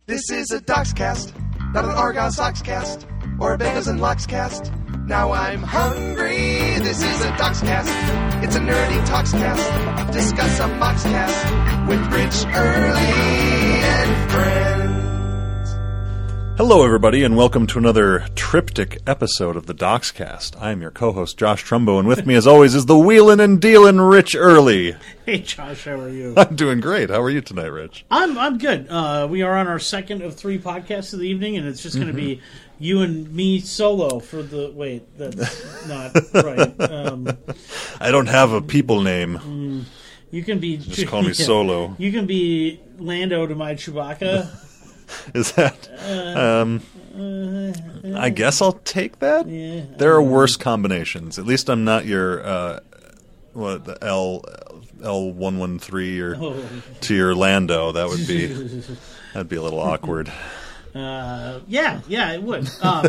This is a Docscast, not an Argon Sockscast, or a Bagels and Lox cast. Now I'm hungry, this is a Docscast. It's a nerdy Talkscast, discuss a Moxcast with Rich, Early, and friends. Hello, everybody, and welcome to another triptych episode of the Docscast. I'm your co-host, Josh Trumbo, and with me, as always, is the wheelin' and dealin' Rich Early. Hey, Josh, how are you? I'm doing great. How are you tonight, Rich? I'm good. We are on our second of three podcasts of the evening, and it's just going to be you and me solo for the... Wait, that's not right. I don't have a people name. You can be... Just call me Solo. You can be Lando to my Chewbacca. Is that... I guess I'll take that? Yeah. There are worse combinations. At least I'm not your... the L113 or to your Lando. That would be... That'd be a little awkward. Yeah, it would.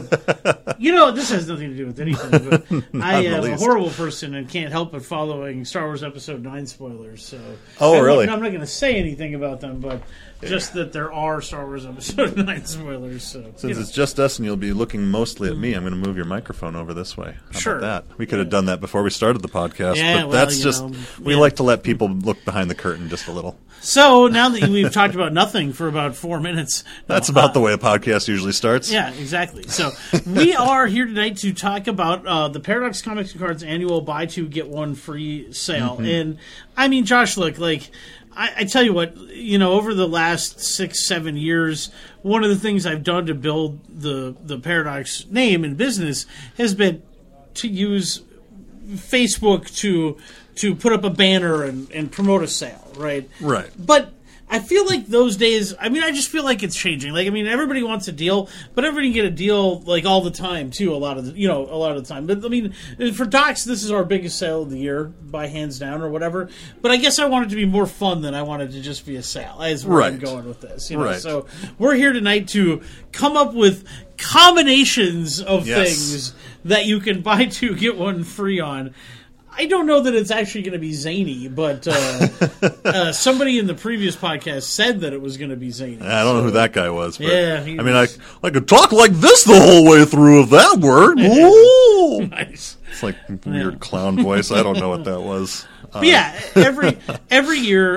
This has nothing to do with anything, but I am a horrible person and can't help but following Star Wars Episode 9 spoilers. So, really? I'm not going to say anything about them, but just that there are Star Wars Episode 9 spoilers. So, since it's just us and you'll be looking mostly at me, I'm going to move your microphone over this way. How sure. about that? We could have done that before we started the podcast, yeah, but that's just... We like to let people look behind the curtain just a little. So now that we've talked about nothing for about 4 minutes... That's about the way a podcast usually starts. Yeah, exactly. So we are here tonight to talk about the Paradox Comics and Cards annual buy two, get one free sale. Mm-hmm. And, I mean, Josh, look, like... I tell you what, over the last 6-7 years, one of the things I've done to build the Paradox name and business has been to use Facebook to put up a banner and promote a sale, right? Right. But I feel like those days, I just feel like it's changing. Like, everybody wants a deal, but everybody can get a deal, like, all the time, too, a lot of the time. But, for Docs, this is our biggest sale of the year, by hands down, or whatever. But I guess I want it to be more fun than I want it to just be a sale, is where I'm going with this. Right. So we're here tonight to come up with combinations of things that you can buy two, get one free on. I don't know that it's actually going to be zany, but somebody in the previous podcast said that it was going to be zany. I don't know who that guy was. But, yeah, I could talk like this the whole way through if that worked. Ooh. Nice. It's like weird clown voice. I don't know what that was. But yeah, every year,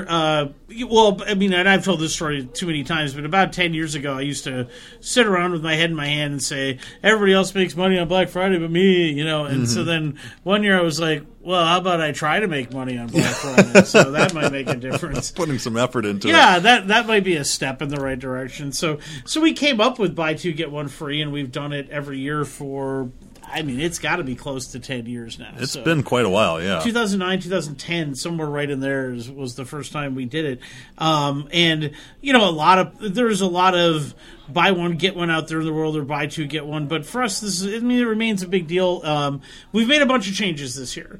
and I've told this story too many times, but about 10 years ago, I used to sit around with my head in my hand and say, everybody else makes money on Black Friday but me, and so then one year I was like, well, how about I try to make money on Black Friday? So that might make a difference. Putting some effort into it. Yeah, that might be a step in the right direction. So we came up with buy two, get one free, and we've done it every year for... it's got to be close to 10 years now. It's been quite a while, yeah. 2009, 2010, somewhere right in there was the first time we did it. And, there's a lot of buy one, get one out there in the world, or buy two, get one. But for us, it remains a big deal. We've made a bunch of changes this year.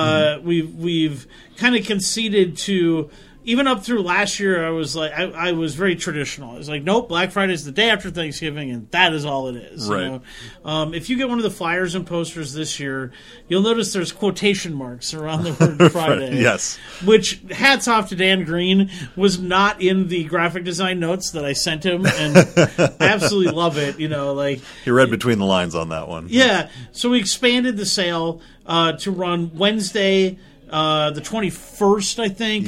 We've kind of conceded to... Even up through last year, I was like, I was very traditional. I was like, nope, Black Friday is the day after Thanksgiving, and that is all it is. Right. If you get one of the flyers and posters this year, you'll notice there's quotation marks around the word Friday. Right. Yes. Which, hats off to Dan Green, was not in the graphic design notes that I sent him, and I absolutely love it. He read between the lines on that one. Yeah. So we expanded the sale to run Wednesday, the 21st, I think.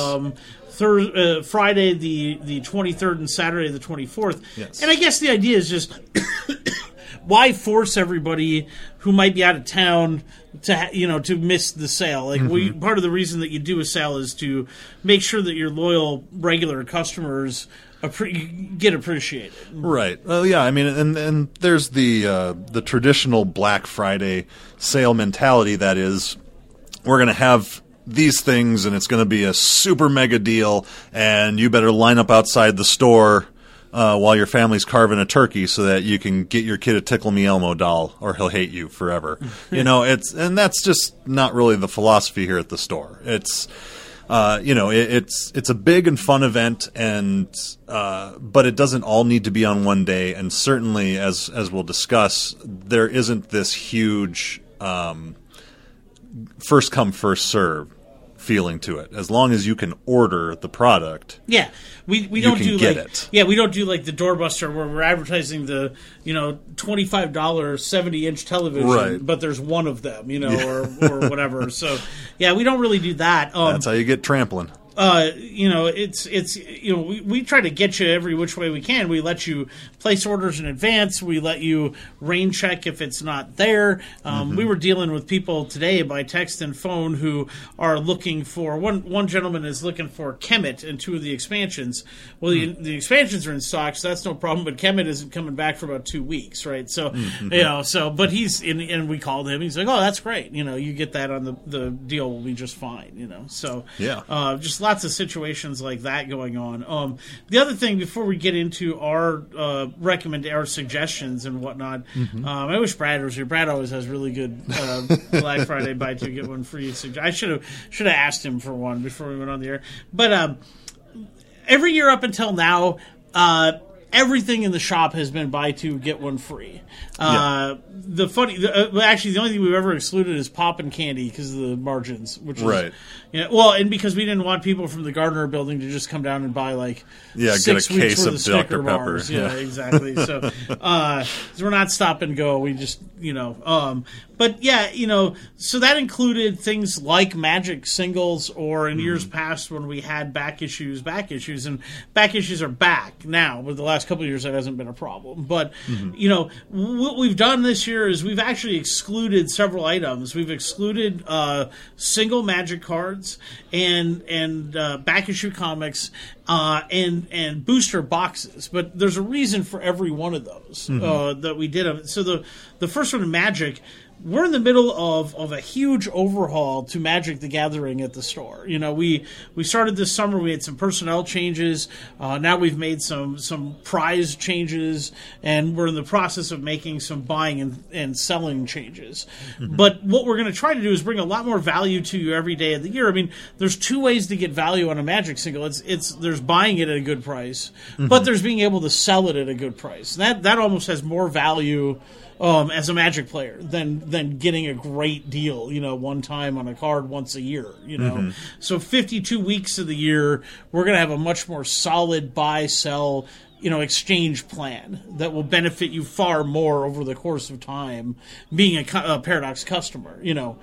Yes. Friday the 23rd and Saturday the 24th. Yes. And I guess the idea is just why force everybody who might be out of town to miss the sale? Like part of the reason that you do a sale is to make sure that your loyal regular customers get appreciated. Right. Well, yeah. And there's the traditional Black Friday sale mentality that is, we're going to have these things and it's going to be a super mega deal, and you better line up outside the store while your family's carving a turkey so that you can get your kid a Tickle Me Elmo doll or he'll hate you forever. And that's just not really the philosophy here at the store. It's it's a big and fun event, but it doesn't all need to be on one day. And certainly, as we'll discuss, there isn't this huge first come, first serve feeling to it. As long as you can order the product, Yeah, we don't can do get like it. Yeah, we don't do like the doorbuster where we're advertising the $25 70-inch television, Right. but there's one of them, or whatever. So yeah, we don't really do that. that's how you get trampling. We try to get you every which way we can. We let you place orders in advance. We let you rain check if it's not there. We were dealing with people today by text and phone who are looking for one gentleman is looking for Kemet and 2 of the expansions. Well, the expansions are in stock, so that's no problem. But Kemet isn't coming back for about 2 weeks, right? So but he's in, and we called him. He's like, "Oh, that's great. You get that on the deal will be just fine." So Yeah. just lots of situations like that going on. The other thing before we get into our our suggestions and whatnot, I wish Brad was here. Brad always has really good Black Friday buy 2 get 1 free suggestions. I should have asked him for one before we went on the air. But every year up until now, everything in the shop has been buy 2 get 1 free. The only thing we've ever excluded is pop and candy because of the margins, which is Right. and because we didn't want people from the Gardner building to just come down and buy 6 get a weeks case worth of of Snicker Dr. Pepper. bars. Yeah. Exactly. So we're not stop and go. We just so that included things like Magic singles, or in years past when we had back issues, and back issues are back now. But the last couple of years that hasn't been a problem. But what we've done this year is we've actually excluded several items. We've excluded single Magic cards and back issue comics and booster boxes. But there's a reason for every one of those that we did. So the first one in Magic, we're in the middle of a huge overhaul to Magic the Gathering at the store. We started this summer. We had some personnel changes. Now we've made some prize changes, and we're in the process of making some buying and selling changes. But what we're going to try to do is bring a lot more value to you every day of the year. I mean, there's 2 ways to get value on a Magic single. There's buying it at a good price, but there's being able to sell it at a good price. That almost has more value as a Magic player than getting a great deal, one time on a card once a year, So 52 weeks of the year, we're going to have a much more solid buy, sell, exchange plan that will benefit you far more over the course of time being a Paradox customer,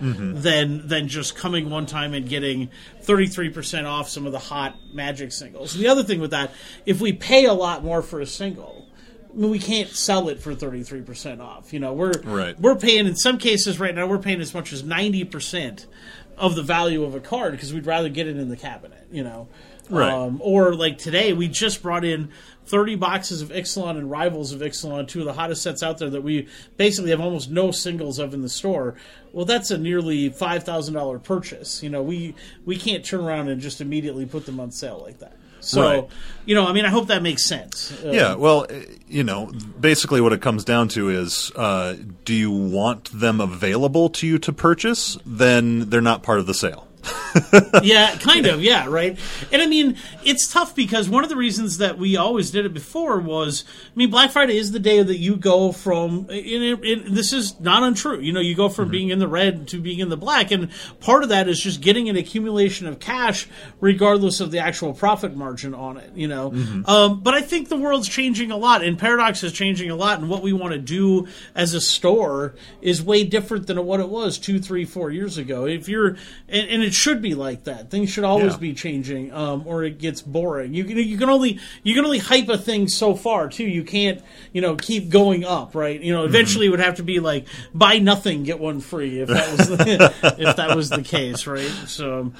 than just coming one time and getting 33% off some of the hot Magic singles. And the other thing with that, if we pay a lot more for a single, we can't sell it for 33% off. We're paying, in some cases right now, we're paying as much as 90% of the value of a card because we'd rather get it in the cabinet, Right. Or like today, we just brought in 30 boxes of Ixalan and Rivals of Ixalan, 2 of the hottest sets out there that we basically have almost no singles of in the store. Well, that's a nearly $5,000 purchase. We can't turn around and just immediately put them on sale like that. So, Right. I hope that makes sense. Yeah, well, basically what it comes down to is, do you want them available to you to purchase? Then they're not part of the sale. Yeah, kind of, yeah, right? And I mean, it's tough because one of the reasons that we always did it before was, Black Friday is the day that you go from, this is not untrue, you go from being in the red to being in the black, and part of that is just getting an accumulation of cash regardless of the actual profit margin on it, But I think the world's changing a lot, and Paradox is changing a lot, and what we want to do as a store is way different than what it was 2, 3, 4 years ago. If you're, and it should be like that. Things should always be changing, or it gets boring. You can only hype a thing so far too. You can't keep going up, right? Eventually it would have to be like buy nothing get one free if that was if that was the case, right? So,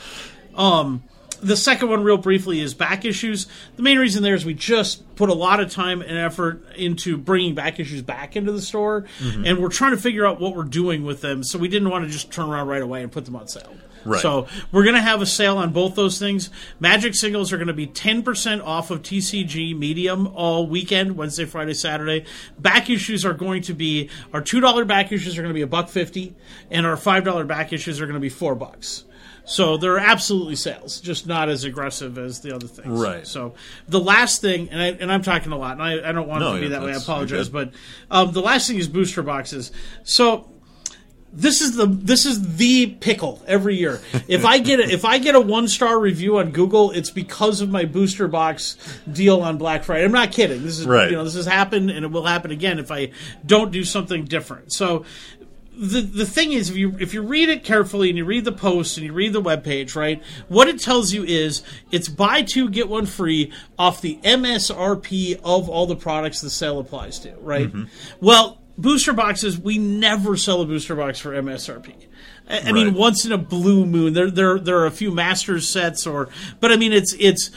the second one, real briefly, is back issues. The main reason there is we just put a lot of time and effort into bringing back issues back into the store, and we're trying to figure out what we're doing with them. So we didn't want to just turn around right away and put them on sale. Right. So we're going to have a sale on both those things. Magic singles are going to be 10% off of TCG Medium all weekend, Wednesday, Friday, Saturday. Back issues are going to be, our $2 back issues are going to be $1.50, and our $5 back issues are going to be $4. So they're absolutely sales, just not as aggressive as the other things. Right. So the last thing, and I'm talking a lot, and I don't want it to be that way. I apologize, but the last thing is booster boxes. So This is the pickle every year. If I get a 1-star review on Google, it's because of my booster box deal on Black Friday. I'm not kidding. This is right. This has happened, and it will happen again if I don't do something different. So the thing is, if you read it carefully and you read the post and you read the webpage, right, what it tells you is it's buy two get one free off the MSRP of all the products the sale applies to, right? Mm-hmm. Well, booster boxes, we never sell a booster box for MSRP. I mean, once in a blue moon, there are a few Masters sets, but I mean, it's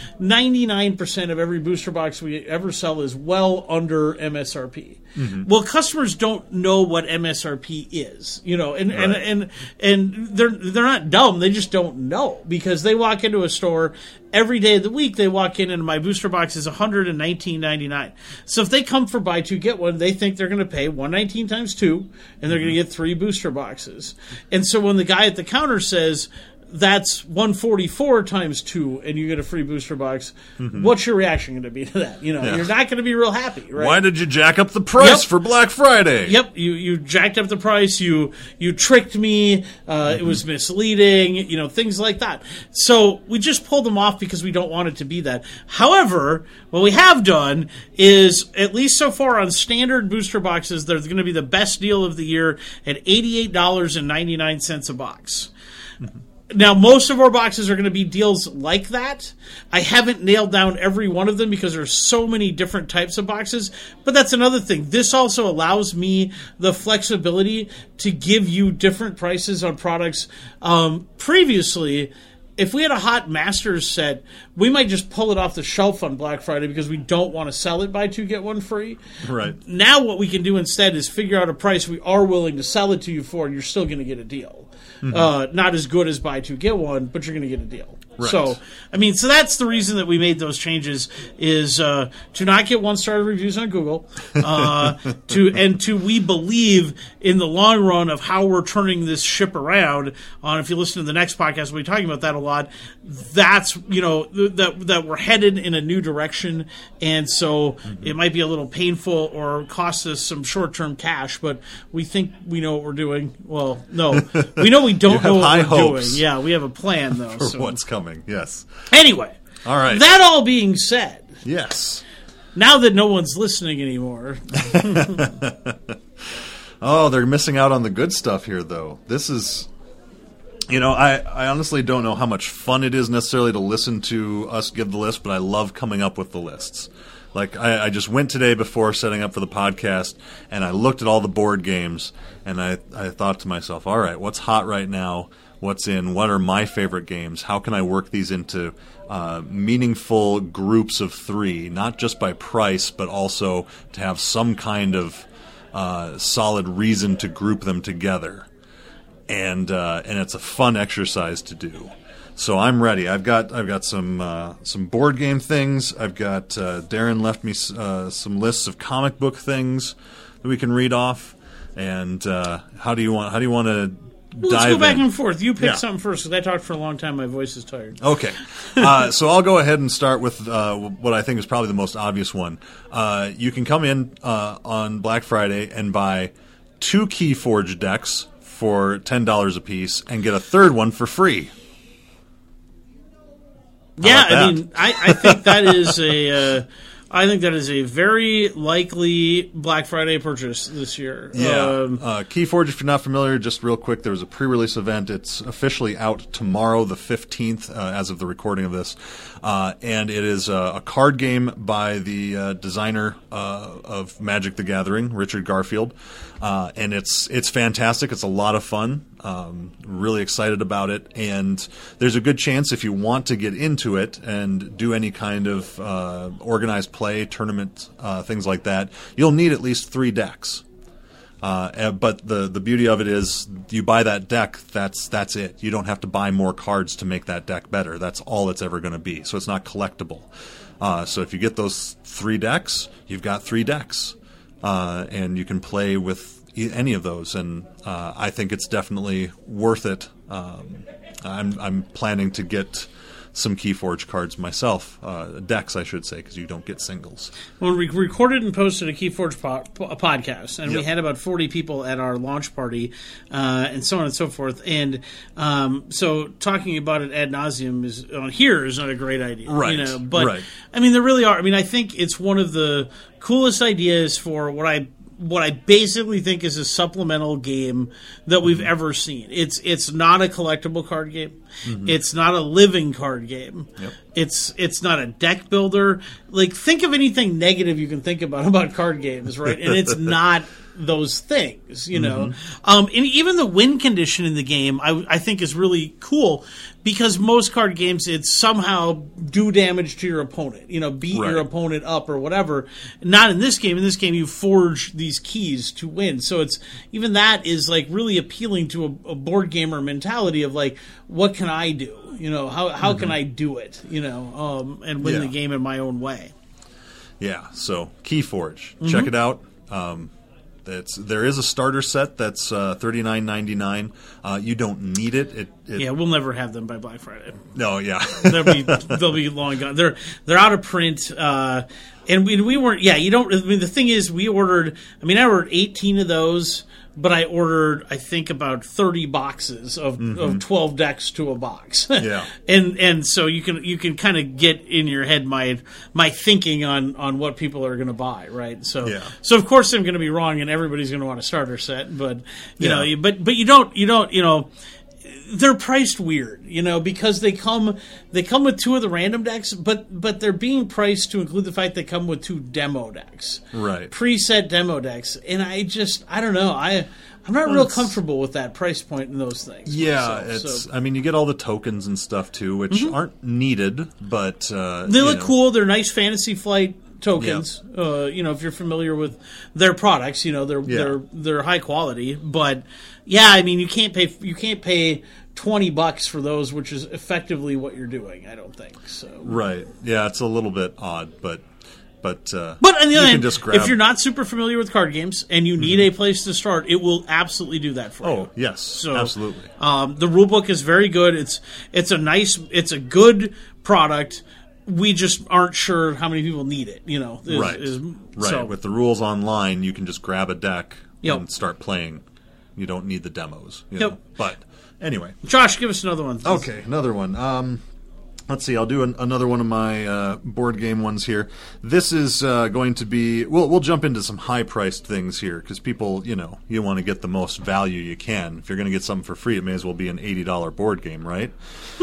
99% of every booster box we ever sell is well under MSRP. Mm-hmm. Well, customers don't know what MSRP is, and they're not dumb. They just don't know because they walk into a store every day of the week. They walk in and my booster box is $119.99. So if they come for buy two get one, they think they're going to pay $119 times 2, and they're going to get 3 booster boxes. And so when the guy at the counter says that's $144 times 2, and you get a free booster box, what's your reaction going to be to that? You're not going to be real happy, right? Why did you jack up the price for Black Friday? Yep, you jacked up the price. You tricked me. It was misleading. Things like that. So we just pulled them off because we don't want it to be that. However, what we have done is, at least so far on standard booster boxes, they're going to be the best deal of the year at $88.99 a box. Mm-hmm. Now, most of our boxes are going to be deals like that. I haven't nailed down every one of them because there's so many different types of boxes. But that's another thing. This also allows me the flexibility to give you different prices on products. Previously, if we had a hot Masters set, we might just pull it off the shelf on Black Friday because we don't want to sell it buy two get one free. Right. Now what we can do instead is figure out a price we are willing to sell it to you for, and you're still going to get a deal. Mm-hmm. Not as good as buy two get one, but you're going to get a deal. Right. So that's the reason that we made those changes is to not get 1-star reviews on Google, we believe in the long run of how we're turning this ship around. If you listen to the next podcast, we'll be talking about that a lot. That's that we're headed in a new direction, and so it might be a little painful or cost us some short-term cash, but we think we know what we're doing. Well, no, we know we don't know what we're doing. Yeah, we have a plan though for what's coming. Yes. Anyway, all right. That all being said, yes. Now that no one's listening anymore. Oh, they're missing out on the good stuff here, though. This is, I honestly don't know how much fun it is necessarily to listen to us give the list, but I love coming up with the lists. Like, I just went today before setting up for the podcast, and I looked at all the board games, and I thought to myself, all right, what's hot right now? What's in? What are my favorite games? How can I work these into meaningful groups of 3, not just by price, but also to have some kind of solid reason to group them together? And it's a fun exercise to do. So I'm ready. I've got some board game things. I've got Darren left me some lists of comic book things that we can read off. And how do you want to? Let's go back and forth. You pick something first, because I talked for a long time. My voice is tired. Okay. So I'll go ahead and start with what I think is probably the most obvious one. You can come in on Black Friday and buy 2 Keyforge decks for $10 a piece and get a third one for free. I think that is a... I think that is a very likely Black Friday purchase this year. Yeah. Keyforge, if you're not familiar, just real quick, there was a pre-release event. It's officially out tomorrow, the 15th, as of the recording of this. And it is a card game by the designer of Magic the Gathering, Richard Garfield. And it's fantastic. It's a lot of fun. Really excited about it. And there's a good chance if you want to get into it and do any kind of organized play, tournament, things like that, you'll need at least 3 decks. But the beauty of it is you buy that deck, that's it. You don't have to buy more cards to make that deck better. That's all it's ever going to be. So it's not collectible. So if you get those 3 decks, you've got 3 decks. And you can play with any of those. And I think it's definitely worth it. I'm planning to get some Keyforge cards myself, decks, I should say, because you don't get singles. Well, we recorded and posted a Keyforge podcast, and we Yep. had about 40 people at our launch party, and so on and so forth. And so talking about it ad nauseum on here is not a great idea, Right, You know, but right. I mean, there really are. I mean, I think it's one of the coolest ideas for what I basically think is a supplemental game that we've ever seen. It's not a collectible card game. It's not a living card game. Yep. It's not a deck builder. Like, think of anything negative you can think about card games, right? And it's not those things, you know. And even the win condition in the game, I think is really cool, because most card games, it's somehow do damage to your opponent, you know, beat Right. your opponent up or whatever. Not in this game. In this game, you forge these keys to win. So it's even that is like really appealing to a board gamer mentality of like, what can I do? You know, how can I do it? You know, and win Yeah. the game in my own way. Yeah, so Keyforge, check it out. There is a starter set that's $39.99. You don't need it. Yeah, we'll never have them by Black Friday. No, yeah. They'll be long gone. They're out of print. And we weren't. Yeah, you don't. I mean, the thing is, I ordered 18 of those, but I ordered, I think, about 30 boxes of 12 decks to a box. Yeah. and so you can kind of get in your head my thinking on what people are going to buy, right? So Yeah. so of course I'm going to be wrong, and everybody's going to want a starter set, but you Yeah. know, but you don't you know. They're priced weird, you know, because they come with two of the random decks, but they're being priced to include the fact they come with two demo decks, Right. preset demo decks, and I don't know, I'm not real comfortable with that price point in those things. Yeah, myself, I mean, you get all the tokens and stuff, too, which aren't needed, but... they look cool. They're nice Fantasy Flight tokens. You know, if you're familiar with their products, you know, they're high quality, but yeah, I mean, you can't pay $20 for those, which is effectively what you're doing. I don't think so. Right. Yeah, it's a little bit odd, but But on the you other can hand, just grab... if you're not super familiar with card games and you need a place to start, it will absolutely do that for you. Oh, yes, So, absolutely. The rule book is very good. It's a good product. We just aren't sure how many people need it. You know, Right. So, With the rules online, you can just grab a deck Yep. and start playing. You don't need the demos. You Yep. know? But anyway. Josh, give us another one. Okay, another one. Let's see. I'll do another one of my board game ones here. This is going to be. We'll jump into some high-priced things here because people, you want to get the most value you can. If you're going to get something for free, it may as well be an $80 board game, right?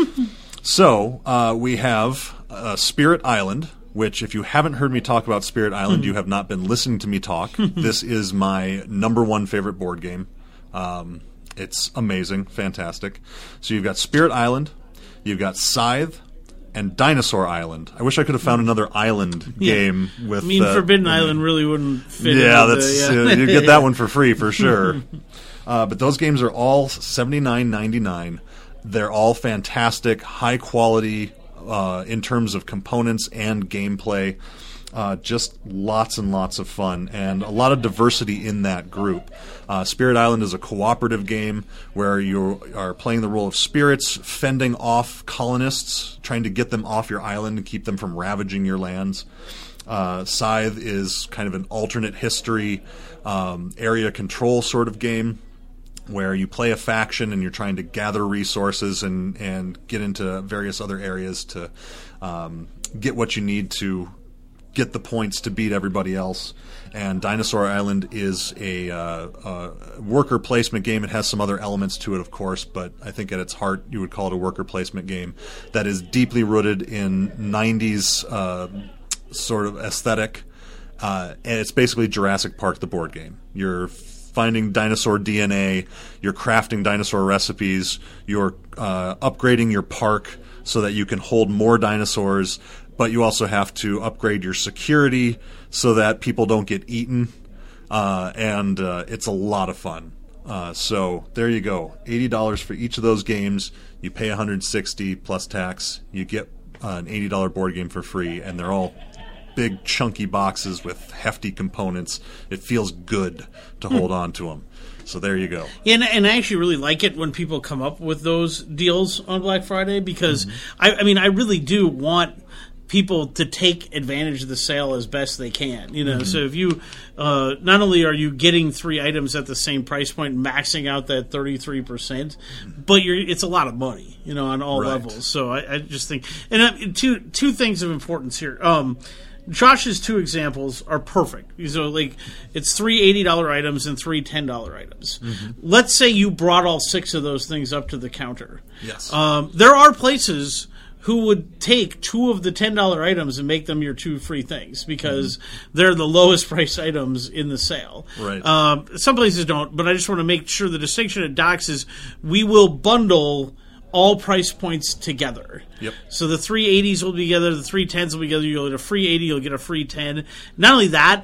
So we have Spirit Island. Which, if you haven't heard me talk about Spirit Island, you have not been listening to me talk. This is my number one favorite board game. It's amazing, fantastic. So you've got Spirit Island, you've got Scythe, and Dinosaur Island. I wish I could have found another island game with. Forbidden Island really wouldn't fit. Yeah, into you get that one for free for sure. But those games are all $79.99. They're all fantastic, high quality. In terms of components and gameplay, just lots and lots of fun and a lot of diversity in that group. Spirit Island is a cooperative game where you are playing the role of spirits, fending off colonists, trying to get them off your island and keep them from ravaging your lands. Scythe is kind of an alternate history area control sort of game, where you play a faction and you're trying to gather resources and get into various other areas to get what you need to get the points to beat everybody else. And Dinosaur Island is a worker placement game. It has some other elements to it, of course, but I think at its heart you would call it a worker placement game that is deeply rooted in 90s sort of aesthetic. And it's basically Jurassic Park, the board game. You're finding dinosaur DNA, you're crafting dinosaur recipes, you're upgrading your park so that you can hold more dinosaurs, but you also have to upgrade your security so that people don't get eaten, and it's a lot of fun. So there you go, $80 for each of those games. You pay $160 plus tax. You get an $80 board game for free, and they're all big chunky boxes with hefty components. It feels good to hold on to them. So there you go. And I actually really like it when people come up with those deals on Black Friday because, I really do want people to take advantage of the sale as best they can. So if you, not only are you getting 3 items at the same price point, maxing out that 33%, but it's a lot of money, on all levels. So I just think, and two things of importance here. Josh's 2 examples are perfect. So, it's 3 $80 items and 3 $10 items. Let's say you brought all 6 of those things up to the counter. Yes. There are places who would take 2 of the $10 items and make them your 2 free things because they're the lowest price items in the sale. Right. Some places don't, but I just want to make sure the distinction at Docs is we will bundle all price points together. Yep. So the 380s will be together, the 310s will be together, you'll get a free 80, you'll get a free 10. Not only that,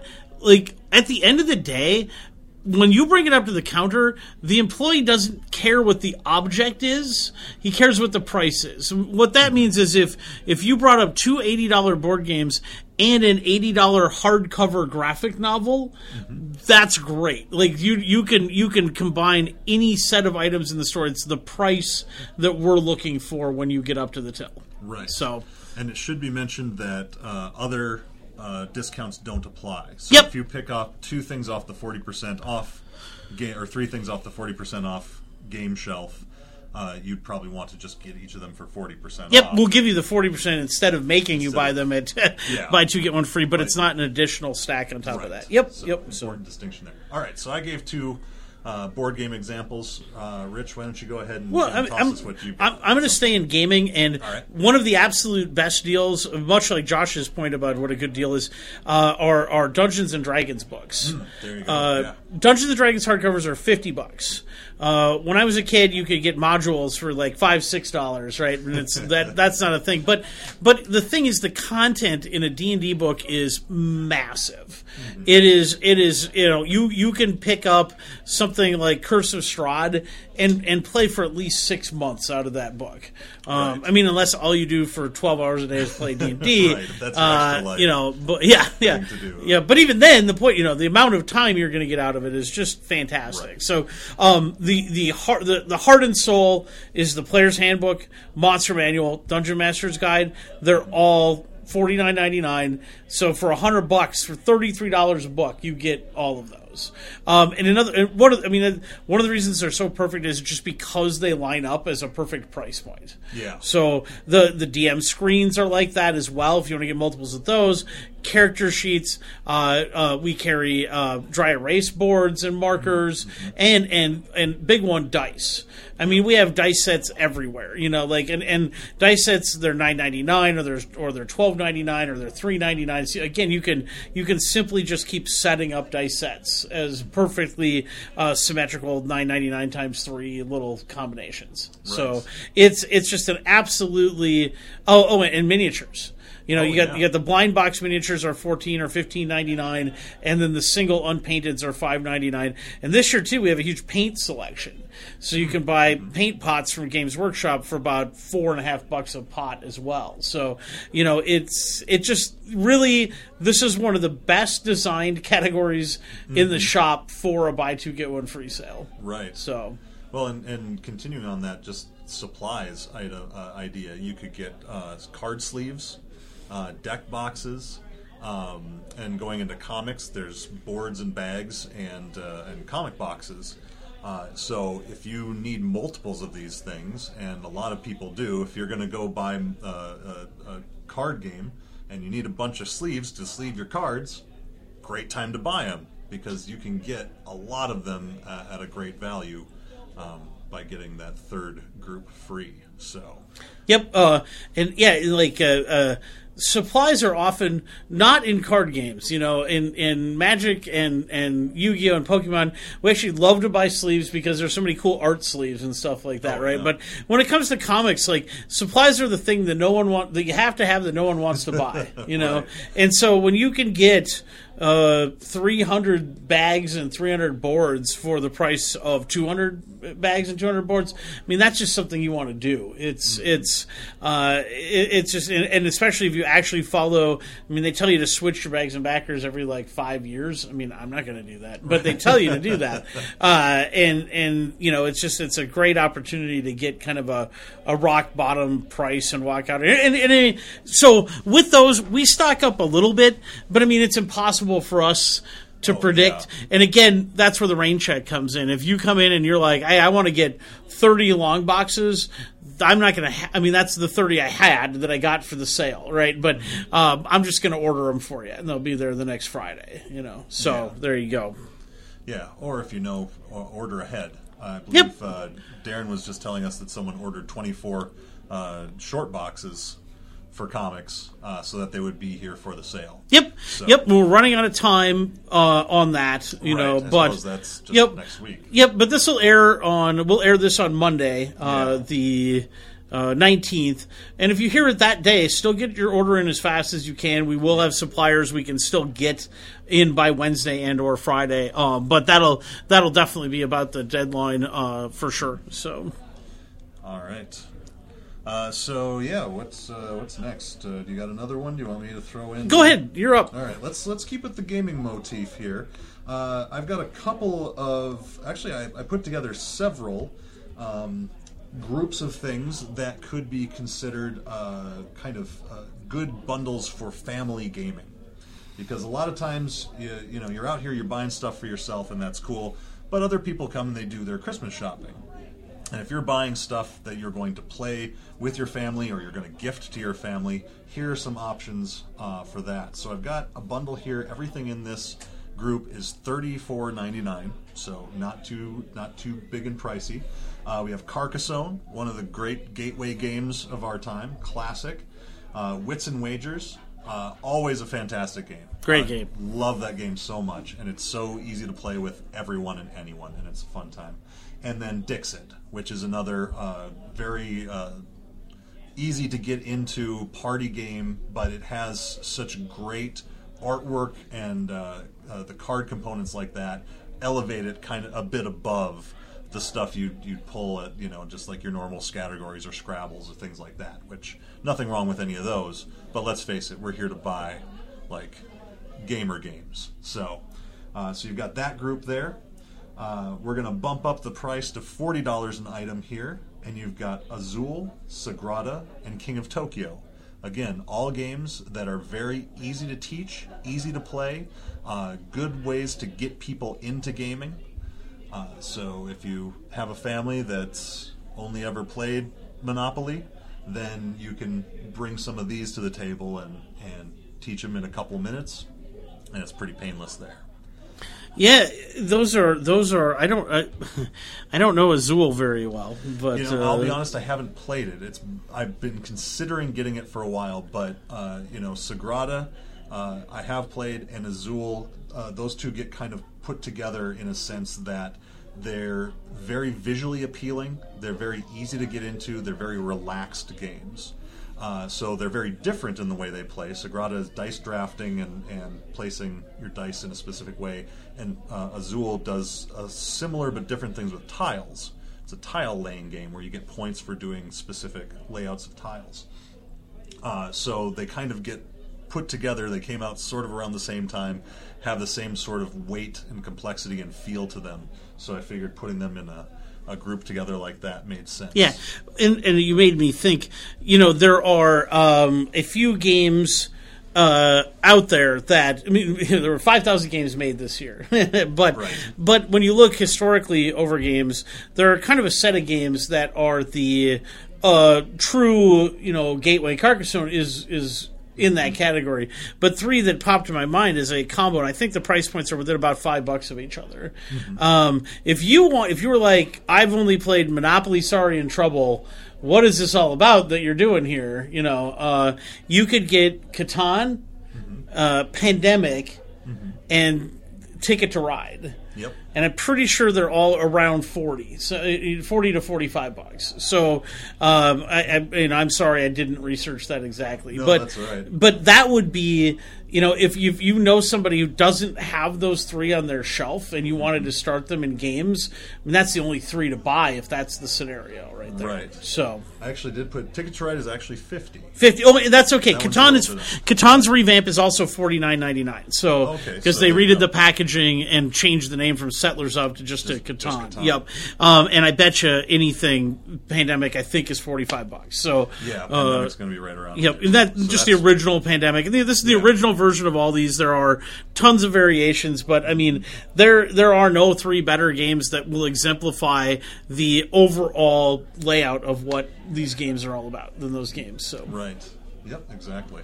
at the end of the day, when you bring it up to the counter, the employee doesn't care what the object is. He cares what the price is. What that means is if you brought up 2 $80 board games and an $80 hardcover graphic novel, that's great. You can combine any set of items in the store. It's the price that we're looking for when you get up to the till. Right. So, and it should be mentioned that other discounts don't apply. So if you pick up 2 things off the 40% off or 3 things off the 40% off game shelf, you'd probably want to just get each of them for 40% Yep, off. we'll give you the 40% instead of making you buy them at buy 2 get 1 free, but it's not an additional stack on top of that. Yep, so yep. Important distinction there. All right, so I gave 2 board game examples. Rich, why don't you go ahead and toss us what you've got? I'm going to stay in gaming, and one of the absolute best deals, much like Josh's point about what a good deal is, are Dungeons and Dragons books. There you go. Dungeons and Dragons hardcovers are $50. When I was a kid, you could get modules for $5, $6, right? And that's not a thing. But the thing is, the content in a D&D book is massive. It is you can pick up something like Curse of Strahd and play for at least 6 months out of that book. Unless all you do for 12 hours a day is play D&D. Right, if that's your extra life. Yeah. But even then, the point, the amount of time you're going to get out of it is just fantastic. Right. So, the heart and soul is the Player's Handbook, Monster Manual, Dungeon Master's Guide. They're all $49.99. So for $100, for $33 a book, you get all of those. One of the reasons they're so perfect is just because they line up as a perfect price point. Yeah. So the DM screens are like that as well. If you want to get multiples of those, character sheets, we carry dry erase boards and markers, and big one, dice. We have dice sets everywhere, and dice sets, they're $9.99 or they're $12.99 or they're $3.99. So again, you can simply just keep setting up dice sets as perfectly symmetrical $9.99 times 3 little combinations. Right. So it's just an absolutely and miniatures. You got the blind box miniatures are $14 or $15.99, and then the single unpainteds are $5.99. And this year too, we have a huge paint selection, so you can buy paint pots from Games Workshop for about $4.50 a pot as well. So it just really, this is one of the best designed categories in the shop for a buy 2 get 1 free sale. Right. So well, and continuing on that, just supplies idea, you could get card sleeves. Deck boxes, and going into comics, there's boards and bags and comic boxes. So if you need multiples of these things, and a lot of people do, if you're going to go buy a card game and you need a bunch of sleeves to sleeve your cards, great time to buy them because you can get a lot of them at a great value by getting that third group free. So. Yep, supplies are often not in card games. In Magic and Yu-Gi-Oh! And Pokemon, we actually love to buy sleeves because there's so many cool art sleeves and stuff like that, right? Yeah. But when it comes to comics, supplies are the thing that that you have to have that no one wants to buy, Right. And so when you can get 300 bags and 300 boards for the price of 200 bags and 200 boards. I mean, that's just something you want to do. It's just, and especially if you actually follow. I mean, they tell you to switch your bags and backers every like 5 years. I mean, I'm not going to do that, but they tell you to do that. And it's a great opportunity to get kind of a rock bottom price and walk out. And so with those, we stock up a little bit, but I mean, it's impossible for us to predict. Yeah. And again, that's where the rain check comes in. If you come in and you're like, hey, I want to get 30 long boxes, I'm not going to. I mean, that's the 30 I had that I got for the sale, right? But I'm just going to order them for you, and they'll be there the next Friday. So there you go. Yeah, or if order ahead. I believe Darren was just telling us that someone ordered 24 short boxes for comics so that they would be here for the sale. Yep. We're running out of time on that, but that's just next week. Yep, but this will air we'll air this on Monday, the 19th. And if you hear it that day, still get your order in as fast as you can. We will have suppliers we can still get in by Wednesday and or Friday. But that'll definitely be about the deadline for sure. So all right. What's next? Do you got another one? Do you want me to throw in? Go ahead, you're up. All right, let's keep with the gaming motif here. I've got a couple of I put together several groups of things that could be considered good bundles for family gaming, because a lot of times you're out here, you're buying stuff for yourself, and that's cool, but other people come and they do their Christmas shopping. And if you're buying stuff that you're going to play with your family or you're going to gift to your family, here are some options for that. So I've got a bundle here. Everything in this group is $34.99, so not too big and pricey. We have Carcassonne, one of the great gateway games of our time, classic. Wits and Wagers, always a fantastic game. Great game. Love that game so much, and it's so easy to play with everyone and anyone, and it's a fun time. And then Dixit, which is another very easy to get into party game, but it has such great artwork and the card components like that elevate it kind of a bit above the stuff you'd pull at just like your normal Scattergories or Scrabbles or things like that. Which nothing wrong with any of those, but let's face it, we're here to buy like gamer games. So you've got that group there. We're going to bump up the price to $40 an item here, and you've got Azul, Sagrada, and King of Tokyo. Again, all games that are very easy to teach, easy to play, good ways to get people into gaming. So if you have a family that's only ever played Monopoly, then you can bring some of these to the table and teach them in a couple minutes, and it's pretty painless there. Yeah, those are. I don't know Azul very well, but I'll be honest, I haven't played it. I've been considering getting it for a while, but Sagrada, I have played, and Azul, those two get kind of put together in a sense that they're very visually appealing. They're very easy to get into. They're very relaxed games. So they're very different in the way they play. Sagrada is dice drafting and placing your dice in a specific way, and Azul does similar but different things with tiles. It's a tile laying game where you get points for doing specific layouts of tiles. So they kind of get put together. They came out sort of around the same time, have the same sort of weight and complexity and feel to them. So I figured putting them in a group together like that made sense. Yeah, and you made me think, there are a few games out there that, there were 5,000 games made this year, but when you look historically over games, there are kind of a set of games that are the true, gateway. Carcassonne is in that category, but three that popped in my mind is a combo, and I think the price points are within about $5 of each other. Mm-hmm. If you were like, I've only played Monopoly, Sorry, and Trouble, what is this all about that you're doing here? You could get Catan, Pandemic, and Ticket to Ride. Yep. And I'm pretty sure they're all around 40, so $40 to $45. So, I'm sorry I didn't research that exactly. No, but that's all right. But that would be, if you know somebody who doesn't have those 3 on their shelf and you wanted to start them in games, that's the only 3 to buy if that's the scenario right there. Right. So I actually did put Ticket to Ride is actually 50. 50. Oh, that's okay. That one's Catan's revamp is also $49.99. So because they there you redid go. the packaging and changed the name from Settlers of to just to Catan. Catan. Yep. And I bet you anything Pandemic I think is $45. So Yeah, Pandemic's going to be right around. Yep, there. and that's So just the original Pandemic. And this is the original version of all these. There are tons of variations, but I mean, there are no 3 better games that will exemplify the overall layout of what these games are all about than those games. So Right. Yep. Exactly.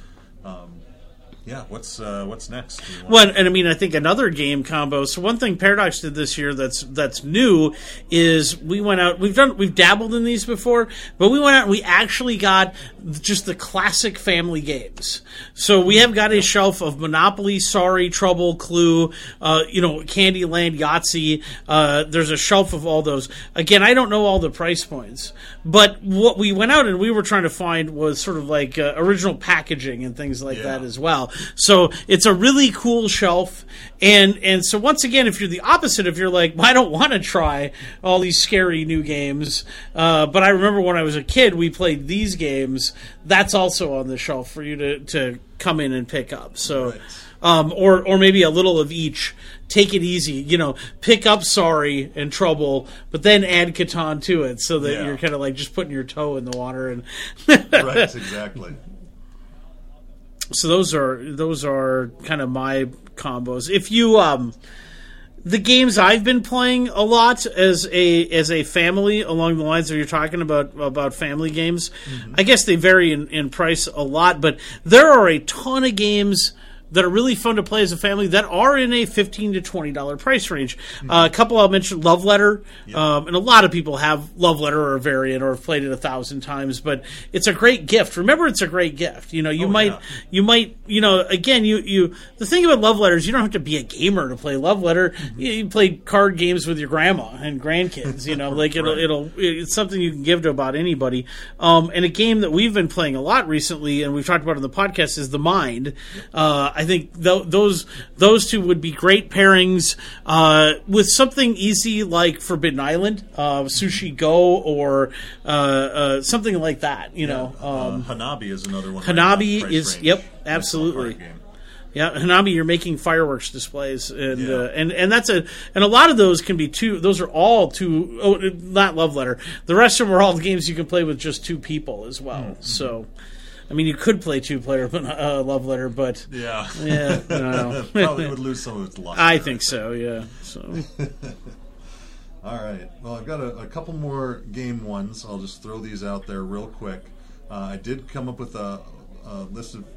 Yeah. What's next? Do you want- Well, and I mean, I think another game combo. So one thing Paradox did this year that's new is we went out. We've dabbled in these before, but we went out and we actually got just the classic family games. So we have got a shelf of Monopoly, Sorry, Trouble, Clue, Candyland, Yahtzee. There's a shelf of all those. Again, I don't know all the price points, but what we went out and we were trying to find was sort of like original packaging and things like that as well. So it's a really cool shelf, and so once again, if you're the opposite, if you're like, well, I don't want to try all these scary new games, but I remember when I was a kid, we played these games. That's also on the shelf for you to come in and pick up. So, Right. or maybe a little of each. Take it easy, pick up Sorry and Trouble, but then add Catan to it, so that you're kind of like just putting your toe in the water and. Right. Exactly. So those are kind of my combos. If you the games I've been playing a lot as a family along the lines of you're talking about family games, I guess they vary in price a lot, but there are a ton of games that are really fun to play as a family that are in a $15 to $20 price range. A couple I'll mention, Love Letter, and a lot of people have Love Letter or a variant or have played it 1,000 times, but it's a great gift. Remember, it's a great gift. You might, again, the thing about Love Letter is you don't have to be a gamer to play Love Letter. You play card games with your grandma and grandkids, it's something you can give to about anybody. And a game that we've been playing a lot recently, and we've talked about on the podcast, is The Mind. I think those two would be great pairings with something easy like Forbidden Island, Sushi Go, or something like that. Hanabi is another one. Hanabi right is range. Absolutely. Yeah, Hanabi, you're making fireworks displays, and that's and a lot of those can be two. Those are all two. Oh, not Love Letter. The rest of them are all games you can play with just 2 people as well. Mm-hmm. So. I mean, you could play 2-player Love Letter, but yeah, I don't know. Probably would lose some of its luck. I think so. Yeah. So. All right. Well, I've got a couple more game ones. I'll just throw these out there real quick. I did come up with a list of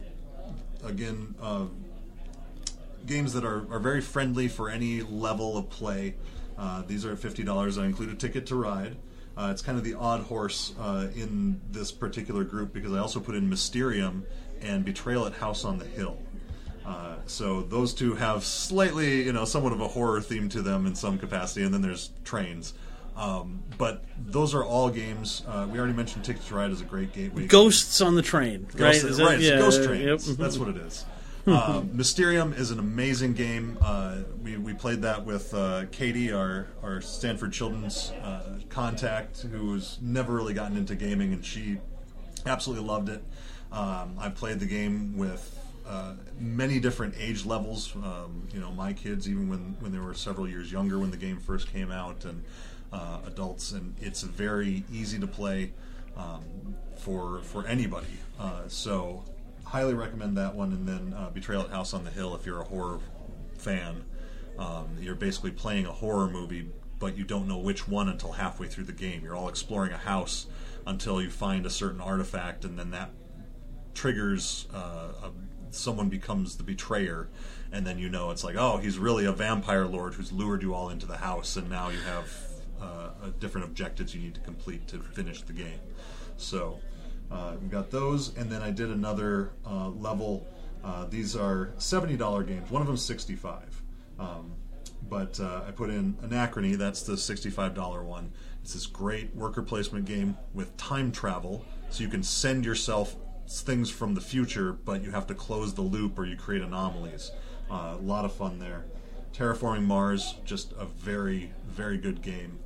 games that are very friendly for any level of play. These are at $50. I include a Ticket to Ride. It's kind of the odd horse in this particular group because I also put in Mysterium and Betrayal at House on the Hill. So those two have slightly, somewhat of a horror theme to them in some capacity, and then there's Trains. But those are all games. We already mentioned Ticket to Ride is a great gateway. Ghosts on the Train, right? Ghost Trains. Yep. That's what it is. Mysterium is an amazing game. We played that with Katie, our Stanford Children's contact, who's never really gotten into gaming, and she absolutely loved it. I played the game with many different age levels. My kids, even when they were several years younger when the game first came out, and adults, and it's very easy to play for anybody. So highly recommend that one. And then Betrayal at House on the Hill, if you're a horror fan. You're basically playing a horror movie, but you don't know which one until halfway through the game. You're all exploring a house until you find a certain artifact, and then that triggers someone becomes the betrayer, and then it's like, oh, he's really a vampire lord who's lured you all into the house, and now you have different objectives you need to complete to finish the game. So we've got those, and then I did another level. These are $70 games. One of them $65. But I put in Anachrony. That's the $65 one. It's this great worker placement game with time travel, so you can send yourself things from the future, but you have to close the loop or you create anomalies. A lot of fun there. Terraforming Mars, just a very, very good game.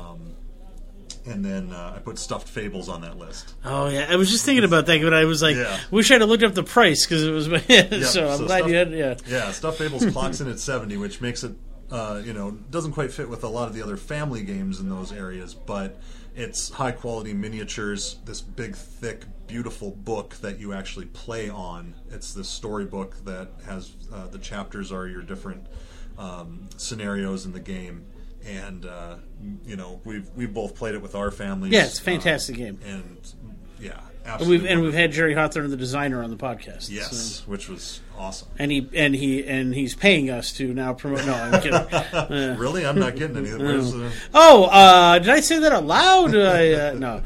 And then I put Stuffed Fables on that list. Oh, yeah. I was just thinking about that, but I was like, wish I'd have looked up the price because it was... so I'm glad you had... Yeah, Stuffed Fables clocks in at 70, which makes it, doesn't quite fit with a lot of the other family games in those areas, but it's high-quality miniatures, this big, thick, beautiful book that you actually play on. It's this storybook that has... the chapters are your different scenarios in the game. And we've both played it with our families. Yeah, it's a fantastic game. And yeah, absolutely. And we've had Jerry Hawthorne, the designer, on the podcast. Yes, so. Which was awesome. And he's paying us to now promote. No, I'm kidding. Really, I'm not getting anything. Did I say that out loud? No.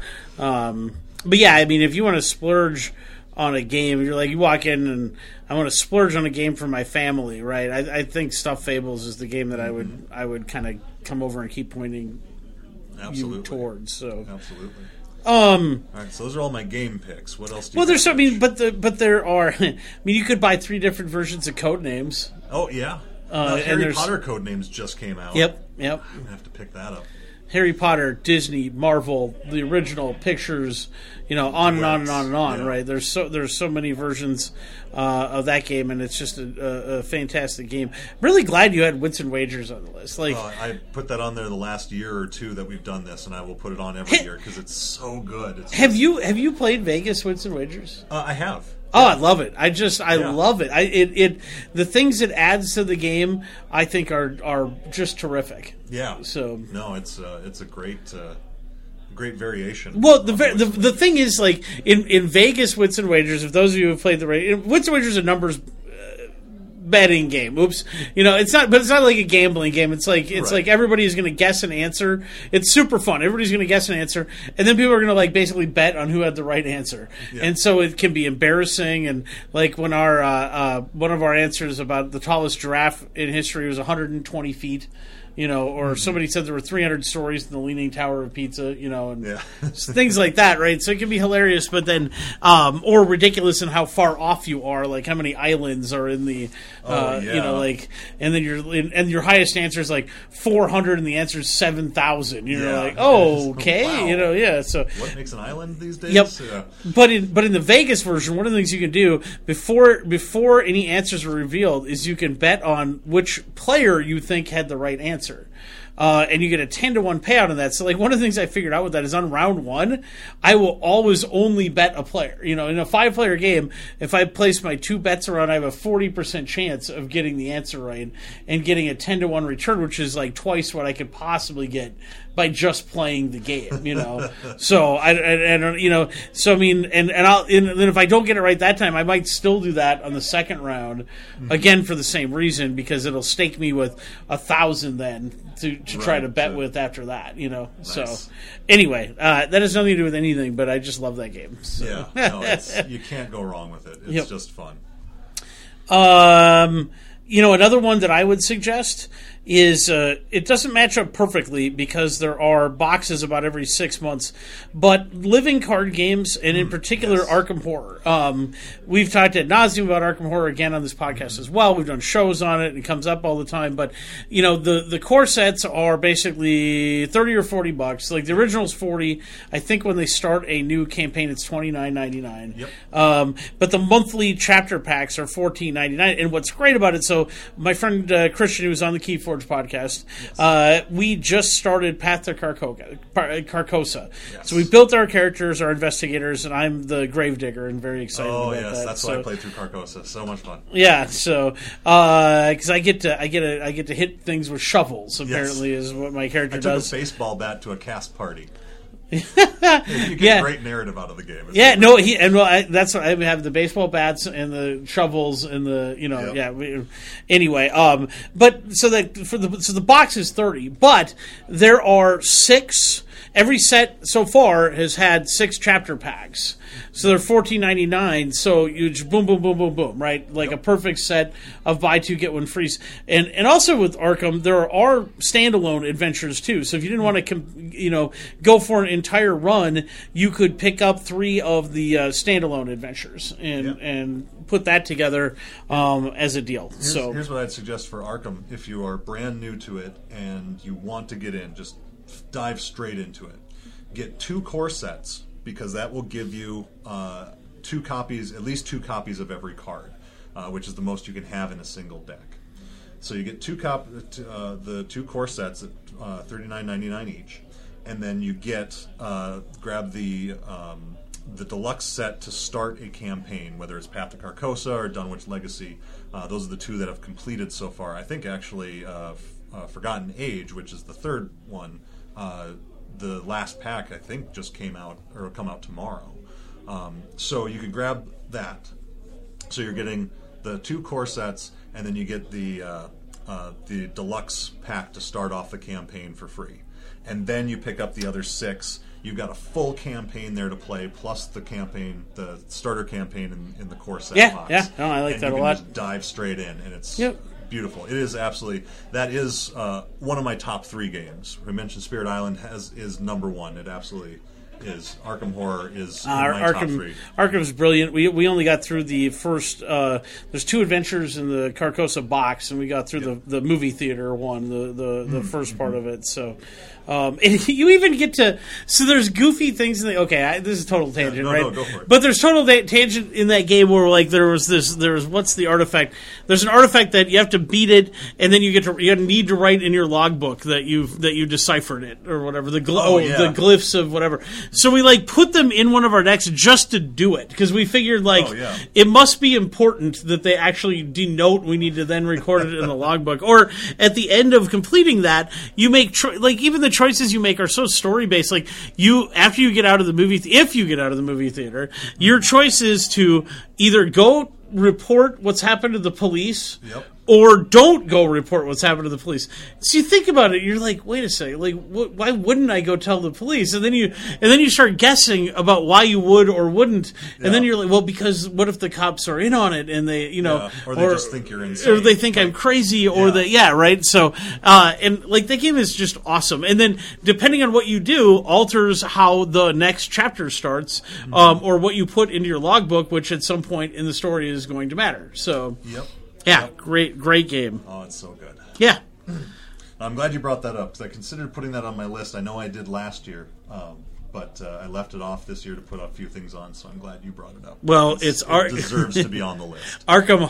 But yeah, I mean, if you want to splurge on a game, you're like, you walk in and I want to splurge on a game for my family, right? I think Stuffed Fables is the game that I would kind of come over and keep pointing you towards. So absolutely. All right, so those are all my game picks. What else do you there's but there are. I mean, you could buy 3 different versions of Codenames. Oh yeah. Harry Potter Codenames just came out. Yep. I'm gonna have to pick that up. Harry Potter, Disney, Marvel, the original pictures, on and on and on and on, yeah. Right? There's so many versions of that game, and it's just a fantastic game. Really glad you had Wits and Wagers on the list. I put that on there the last year or two that we've done this, and I will put it on every year because it's so good. Have you played Vegas Wits and Wagers? I have. Oh, I love it. I love it. It the things it adds to the game, I think are just terrific. Yeah. So no, it's a great variation. Well, the thing is, like in Vegas Wits and Wagers, if those of you who have played Wits and Wagers are numbers betting game. Oops. It's not like a gambling game. It's like everybody's going to guess an answer. It's super fun. Everybody's going to guess an answer, and then people are going to basically bet on who had the right answer. Yeah. And so it can be embarrassing. And like when our one of our answers about the tallest giraffe in history was 120 feet. Or somebody said there were 300 stories in the Leaning Tower of Pizza, and things like that, right? So it can be hilarious, but then, or ridiculous in how far off you are, like how many islands are in the, and then your highest answer is like 400 and the answer is 7,000. Like, okay, wow. So what makes an island these days? Yep. Yeah. But in the Vegas version, one of the things you can do before any answers are revealed is you can bet on which player you think had the right answer. And you get a 10-1 payout on that. So, one of the things I figured out with that is on round 1, I will always only bet a player. In a 5-player game, if I place my 2 bets around, I have a 40% chance of getting the answer right and getting a 10-1 return, which is like twice what I could possibly get by just playing the game. So then if I don't get it right that time, I might still do that on the second round again for the same reason, because it'll stake me with 1,000 then to try to bet with after that. Nice. So anyway, that has nothing to do with anything, but I just love that game. So. Yeah, no, you can't go wrong with it. It's just fun. Another one that I would suggest is it doesn't match up perfectly because there are boxes about every 6 months, but living card games, and in particular Arkham Horror. We've talked ad nauseum about Arkham Horror again on this podcast as well. We've done shows on it, and it comes up all the time. But the core sets are basically $30 or $40. Like the original's $40. I think when they start a new campaign, it's $29.99. Yep. But the monthly chapter packs are $14.99. And what's great about it, so my friend Christian, who's on the Keyforge podcast, we just started Path to Carcosa. Yes. So we built our characters, our investigators, and I'm the gravedigger, and very excited about that. Oh yes, that's why I played through Carcosa. So much fun. Yeah, so because I get to hit things with shovels. Apparently, is what my character does. I took a baseball bat to a cast party. You get a great narrative out of the game. That's what I have, the baseball bats and the shovels and the anyway, but so the box is $30, but there are 6 every set so far has had 6 chapter packs. So they're $14.99. So you just boom, boom, boom, boom, boom, right? Like a perfect set of buy 2 get 1 free. And also with Arkham, there are standalone adventures too. So if you didn't want to, go for an entire run, you could pick up 3 of the standalone adventures and put that together as a deal. Here's what I'd suggest for Arkham: if you are brand new to it and you want to get in, just dive straight into it. Get 2 core sets, because that will give you at least two copies of every card, which is the most you can have in a single deck. So you get the 2 core sets at $39.99 each, and then you get grab the deluxe set to start a campaign, whether it's Path to Carcosa or Dunwich Legacy. Those are the 2 that have completed so far. I think actually Forgotten Age, which is the 3rd one. The last pack, I think, just came out, or will come out tomorrow. So you can grab that. So you're getting the 2 core sets, and then you get the deluxe pack to start off the campaign for free. And then you pick up the other 6. You've got a full campaign there to play, plus the starter campaign in the core set box. Yeah, no, I like that a lot. And you can just dive straight in, and it's beautiful. It is absolutely. That is one of my top 3 games. We mentioned Spirit Island is number 1. It absolutely is. Arkham Horror is my top 3. Arkham's brilliant. We only got through the first. There's 2 adventures in the Carcosa box, and we got through the movie theater one, the first part of it. So. And you even get to, so there's goofy things in the, this is a total tangent, right? No, go for it. But there's total tangent in that game where like there was what's the artifact? There's an artifact that you have to beat it, and then you need to write in your logbook that you deciphered it or whatever, the glyphs of whatever. So we like put them in one of our decks just to do it, because we figured it must be important that they actually denote. We need to then record it in the logbook, or at the end of completing that, you make even the choices you make are so story based. Like after you get out of the movie, if you get out of the movie theater, your choice is to either go report what's happened to the police, or don't go report what's happened to the police. So you think about it, you're like, wait a second, like why wouldn't I go tell the police? And then you start guessing about why you would or wouldn't, and then you're like, well, because what if the cops are in on it and they, or they just think you're insane, or they think I'm crazy, or right. So and like the game is just awesome, and then depending on what you do alters how the next chapter starts, or what you put into your logbook, which at some point in the story is going to matter. So great game. Oh, it's so good. Yeah. I'm glad you brought that up, because I considered putting that on my list. I know I did last year, but I left it off this year to put a few things on, so I'm glad you brought it up. Well, it deserves to be on the list. Arkham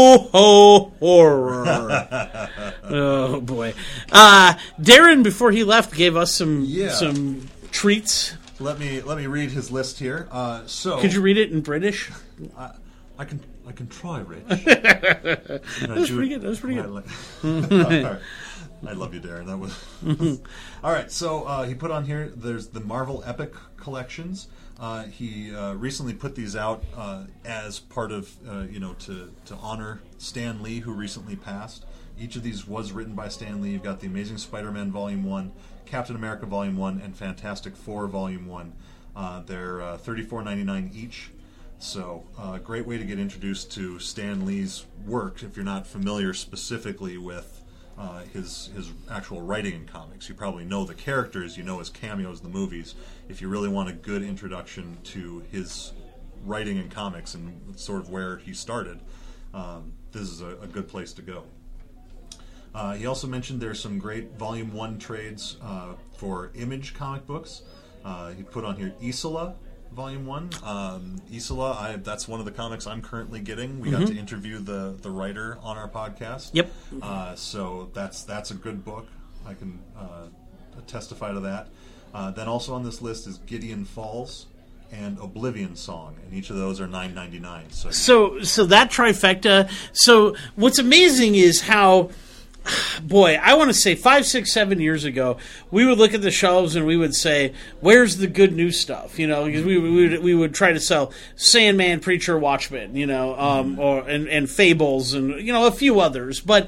Horror. Oh, boy. Darren, before he left, gave us some treats. Let me read his list here. Could you read it in British? I can try, Rich. That was pretty good. I love you, Darren. That was all right. So he put on here. There's the Marvel Epic collections. He recently put these out as part of to honor Stan Lee, who recently passed. Each of these was written by Stan Lee. You've got the Amazing Spider-Man Volume 1, Captain America Volume 1, and Fantastic Four Volume 1. They're $34.99 each. So, great way to get introduced to Stan Lee's work if you're not familiar specifically with his actual writing in comics. You probably know the characters, you know his cameos in the movies. If you really want a good introduction to his writing in comics and sort of where he started, this is a good place to go. He also mentioned there's some great Volume 1 trades for Image comic books. He put on here Isola Volume 1. Isola, that's one of the comics I'm currently getting. We got to interview the writer on our podcast. Yep. So that's a good book. I can testify to that. Then also on this list is Gideon Falls and Oblivion Song, and each of those are $9.99. So that trifecta. So what's amazing is how, boy, I want to say 5, 6, 7 years ago, we would look at the shelves and we would say, "Where's the good new stuff?" Because we would try to sell Sandman, Preacher, Watchmen, and Fables, and a few others. But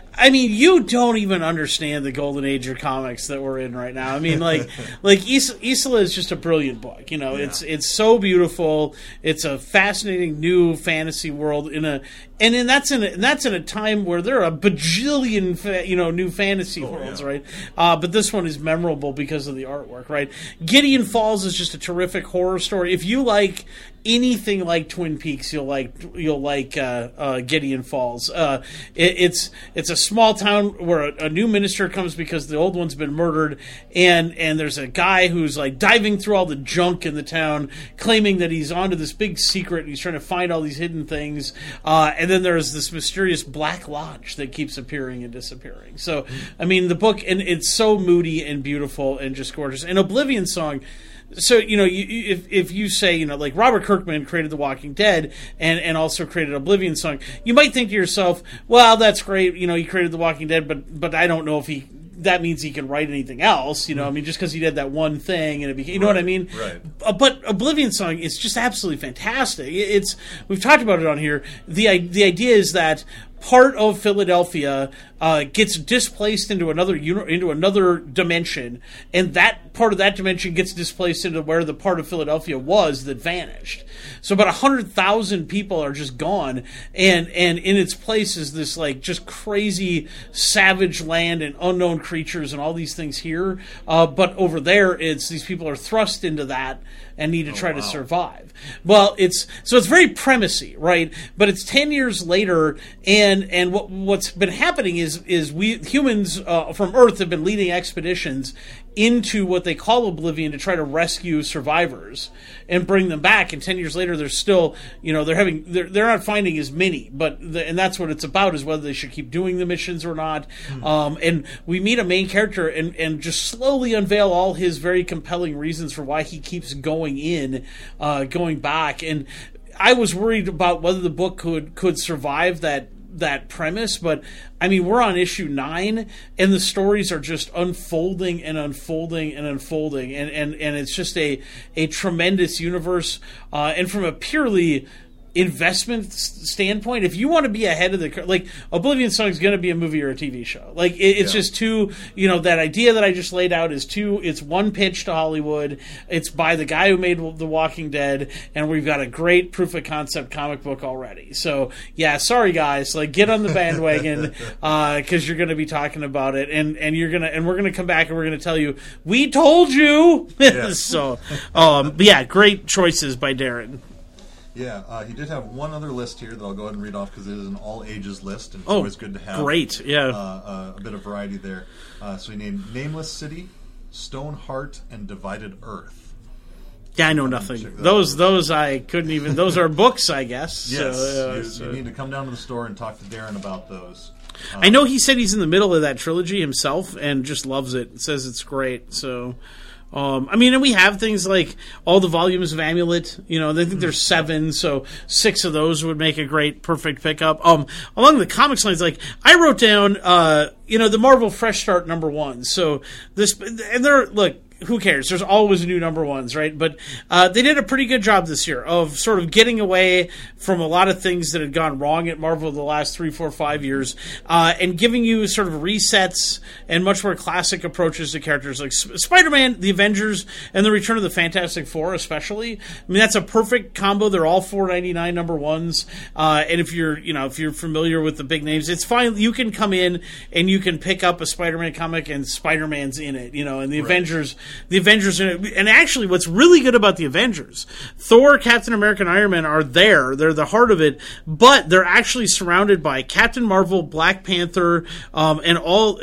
I mean, you don't even understand the golden age of comics that we're in right now. I mean, like Isla is just a brilliant book. You know, it's so beautiful. It's a fascinating new fantasy world that's in a time where there are a bajillion new fantasy worlds, right? But this one is memorable because of the artwork, right? Gideon Falls is just a terrific horror story. If you like anything like Twin Peaks, you'll like Gideon Falls. It's a small town where a new minister comes because the old one's been murdered, and there's a guy who's like diving through all the junk in the town, claiming that he's onto this big secret. And he's trying to find all these hidden things, and then there's this mysterious Black Lodge that keeps appearing and disappearing. So, I mean, the book, and it's so moody and beautiful and just gorgeous. And Oblivion Song. So, if you say, like Robert Kirkman created The Walking Dead and also created Oblivion Song, you might think to yourself, well, that's great, he created The Walking Dead, but I don't know if that means he can write anything else, I mean, just because he did that one thing and it became, you know what I mean? Right. But Oblivion Song is just absolutely fantastic. We've talked about it on here. The idea is that part of Philadelphia gets displaced into another dimension, and that part of that dimension gets displaced into where the part of Philadelphia was that vanished. So about 100,000 people are just gone, and in its place is this like just crazy savage land and unknown creatures and all these things here. But over there, these people are thrust into that and need to try to survive. Well, it's very premisey, right? But it's 10 years later, and what's been happening is we humans from Earth have been leading expeditions into what they call Oblivion to try to rescue survivors and bring them back. And 10 years later, they're still, they're not finding as many, and that's what it's about, is whether they should keep doing the missions or not. And we meet a main character and just slowly unveil all his very compelling reasons for why he keeps going back. And I was worried about whether the book could survive that premise, but I mean, we're on issue 9 and the stories are just unfolding and unfolding and unfolding, and it's just a tremendous universe, and from a purely investment standpoint, if you want to be ahead of the Oblivion Song is going to be a movie or a TV show. It's just too, that idea that I just laid out it's one pitch to Hollywood. It's by the guy who made The Walking Dead, and we've got a great proof of concept comic book already. So yeah, sorry guys, get on the bandwagon, because you're going to be talking about it, and we're going to come back and we're going to tell you we told you. Yes. So but yeah, great choices by Darren. Yeah, he did have one other list here that I'll go ahead and read off because it is an all-ages list, and it's always good to have a bit of variety there. So he named Nameless City, Stoneheart, and Divided Earth. Yeah, I know nothing. Those I couldn't even... Those are books, I guess. Yes, you need to come down to the store and talk to Darren about those. I know he said he's in the middle of that trilogy himself and just loves it. Says it's great, so... I mean, and we have things like all the volumes of Amulet. I think there's 7, so 6 of those would make a great, perfect pickup. Along the comics lines, I wrote down, the Marvel Fresh Start #1. So who cares? There's always new #1s, right? But they did a pretty good job this year of sort of getting away from a lot of things that had gone wrong at Marvel the last 3, 4, 5 years, and giving you sort of resets and much more classic approaches to characters like Spider-Man, the Avengers, and the Return of the Fantastic Four, especially. I mean, that's a perfect combo. They're all $4.99 #1s, and if you're familiar with the big names, it's fine. You can come in and you can pick up a Spider-Man comic and Spider-Man's in it, and the Avengers. The Avengers, and actually what's really good about the Avengers, Thor, Captain America, and Iron Man are there. They're the heart of it, but they're actually surrounded by Captain Marvel, Black Panther, and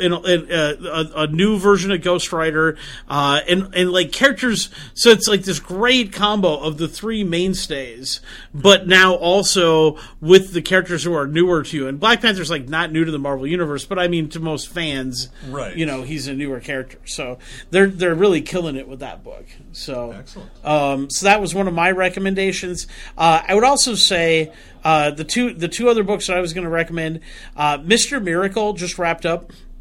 a new version of Ghost Rider, and characters. So it's this great combo of the 3 mainstays, but now also with the characters who are newer to you. And Black Panther's not new to the Marvel Universe, but I mean to most fans, right? He's a newer character. So they're really killing it with that book. So excellent. So that was one of my recommendations. I would also say the two other books that I was going to recommend. Mr. Miracle just wrapped up.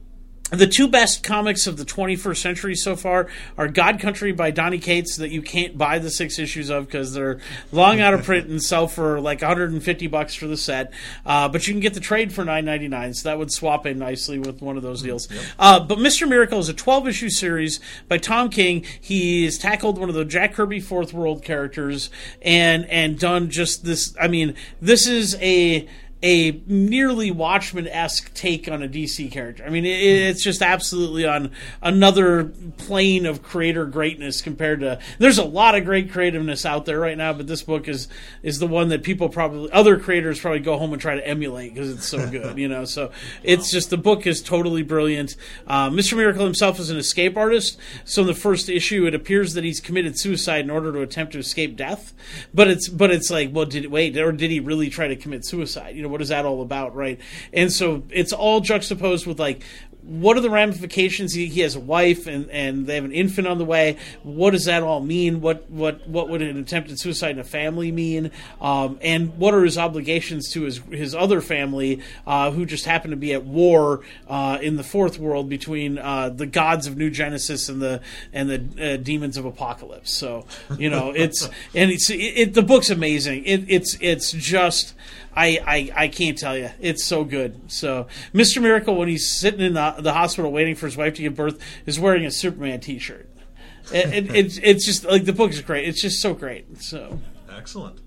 The two best comics of the 21st century so far are God Country by Donny Cates, that you can't buy the 6 issues of because they're long out of print and sell for like $150 for the set. But you can get the trade for $9.99, so that would swap in nicely with one of those deals. Yep. But Mr. Miracle is a 12-issue series by Tom King. He's tackled one of the Jack Kirby Fourth World characters and done just this. I mean, this is a nearly Watchmen-esque take on a DC character. I mean, it's just absolutely on another plane of creator greatness compared to... There's a lot of great creativeness out there right now, but this book is the one that other creators probably go home and try to emulate because it's so good, you know? So it's just, the book is totally brilliant. Mr. Miracle himself is an escape artist, so in the first issue, it appears that he's committed suicide in order to attempt to escape death. But it's like, well, did he really try to commit suicide? You know, what is that all about, right? And so it's all juxtaposed with like, what are the ramifications? He has a wife and they have an infant on the way. What does that all mean? What would an attempted suicide in a family mean? And what are his obligations to his other family who just happen to be at war in the Fourth World between the gods of New Genesis and the demons of Apocalypse? So, you know, the book's amazing. It's just... I can't tell you. It's so good. So Mr. Miracle, when he's sitting in the hospital waiting for his wife to give birth, is wearing a Superman T-shirt. It's just like, the book is great. It's just so great. So excellent.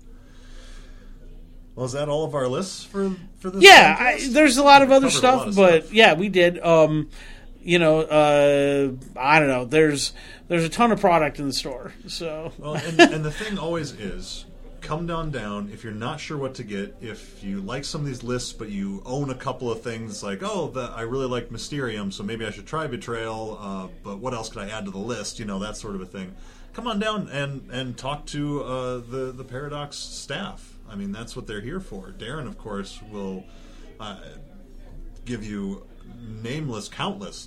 Well, is that all of our lists for this? Yeah, there's a lot of other stuff, but yeah, we did. You know, I don't know. There's a ton of product in the store. So well, and the thing always is, come down. If you're not sure what to get, if you like some of these lists but you own a couple of things like, I really like Mysterium, so maybe I should try Betrayal, but what else could I add to the list? You know, that sort of a thing. Come on down and talk to the Paradox staff. I mean, that's what they're here for. Darren, of course, will give you countless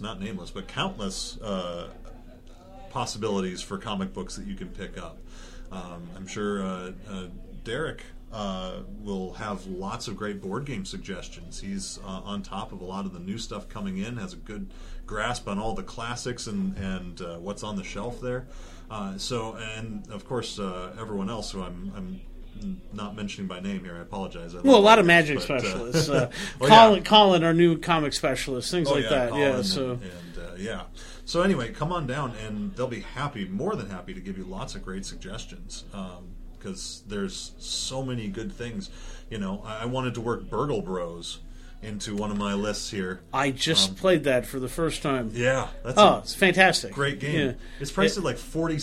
possibilities for comic books that you can pick up. I'm sure Derek will have lots of great board game suggestions. He's on top of a lot of the new stuff coming in, has a good grasp on all the classics and what's on the shelf there. And of course, everyone else who I'm not mentioning by name here, I apologize. A lot of Magic specialists. Colin, our new comic specialist, things like that. Colin yeah. So anyway, come on down, and they'll be more than happy to give you lots of great suggestions, because there's so many good things. You know, I wanted to work Burgle Bros into one of my lists here. I just played that for the first time. Yeah, it's fantastic. Great game. Yeah. It's priced at like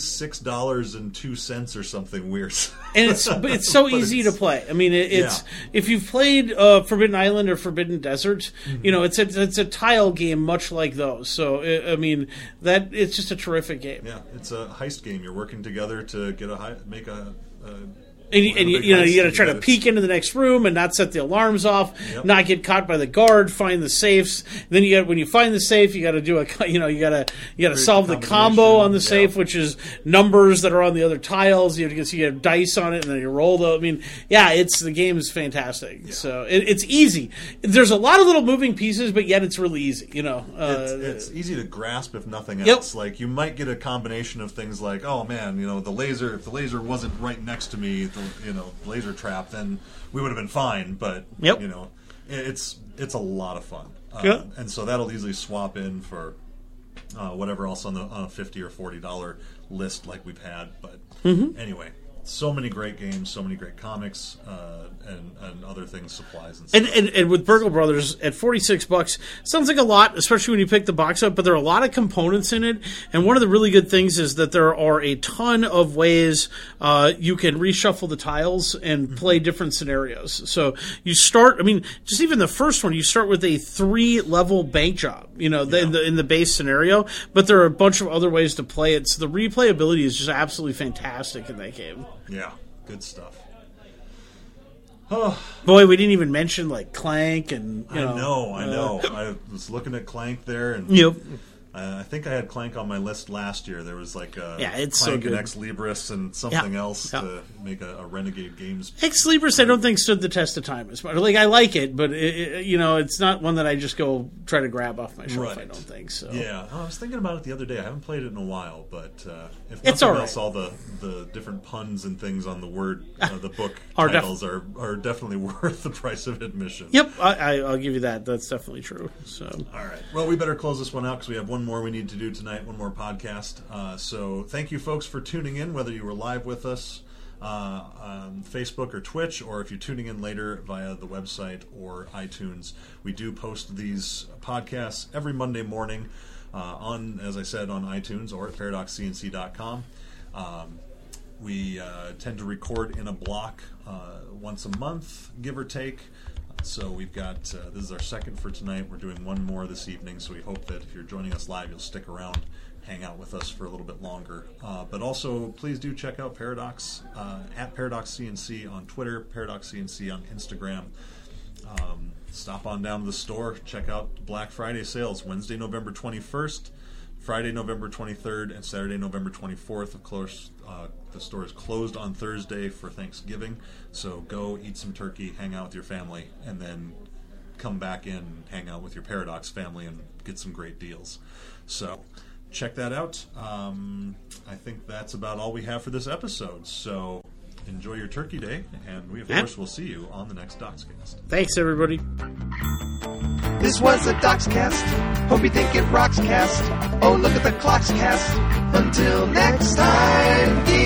$46.02 or something weird. And it's so easy to play. I mean, if you've played Forbidden Island or Forbidden Desert, mm-hmm. you know, it's a tile game much like those. So it's just a terrific game. Yeah, it's a heist game. You're working together to make a And you got to try to peek into the next room and not set the alarms off, not get caught by the guard, find the safes. Then when you find the safe, you got to do you got to solve the combo on the safe, which is numbers that are on the other tiles. You have dice on it, and then you roll the. I mean, the game is fantastic. Yeah. So it's easy. There's a lot of little moving pieces, but yet it's really easy. You know, it's easy to grasp if nothing else. Like you might get a combination of things like, oh man, you know, the laser. If the laser wasn't right next to me, laser trap, then we would have been fine. But you know, it's a lot of fun, and so that'll easily swap in for whatever else on a $50 or $40 list like we've had. But anyway, so many great games, so many great comics, and other things, supplies and stuff. And with Burgle Brothers at $46, sounds like a lot, especially when you pick the box up, but there are a lot of components in it. And one of the really good things is that there are a ton of ways you can reshuffle the tiles and play different scenarios. So you start, just even the first one, you start with a 3-level bank job, in the base scenario, but there are a bunch of other ways to play it. So the replayability is just absolutely fantastic in that game. Yeah, good stuff. Boy, we didn't even mention like Clank and I know. I was looking at Clank there, and I think I had Clank on my list last year. There was like it's Clank so good. and Ex Libris and something else to make a Renegade Games. Ex Libris, I don't think stood the test of time as much. Like, I like it, but it's not one that I just go try to grab off my shelf. I don't think so. Yeah, I was thinking about it the other day. I haven't played it in a while, but if it's nothing else, all the different puns and things on the word the book titles are definitely worth the price of admission. Yep, I'll give you that. That's definitely true. So, all right. Well, we better close this one out because we have one more we need to do tonight, one more podcast. So thank you, folks, for tuning in, whether you were live with us on Facebook or Twitch, or if you're tuning in later via the website or iTunes. We do post these podcasts every Monday morning on, as I said, on iTunes or at ParadoxCNC.com. We tend to record in a block once a month, give or take. So we've got, this is our second for tonight. We're doing one more this evening, so we hope that if you're joining us live, you'll stick around, hang out with us for a little bit longer. But also, please do check out Paradox, at ParadoxCNC on Twitter, ParadoxCNC on Instagram. Stop on down to the store, check out Black Friday sales, Wednesday, November 21st, Friday, November 23rd, and Saturday, November 24th. Of course, the store is closed on Thursday for Thanksgiving, so go eat some turkey, hang out with your family, and then come back in and hang out with your Paradox family and get some great deals. So check that out. I think that's about all we have for this episode, so enjoy your Turkey Day, and we, of course, will see you on the next Doxcast. Thanks, everybody. This was a Doxcast. Hope you think it rocks cast. Oh, look at the clocks cast. Until next time,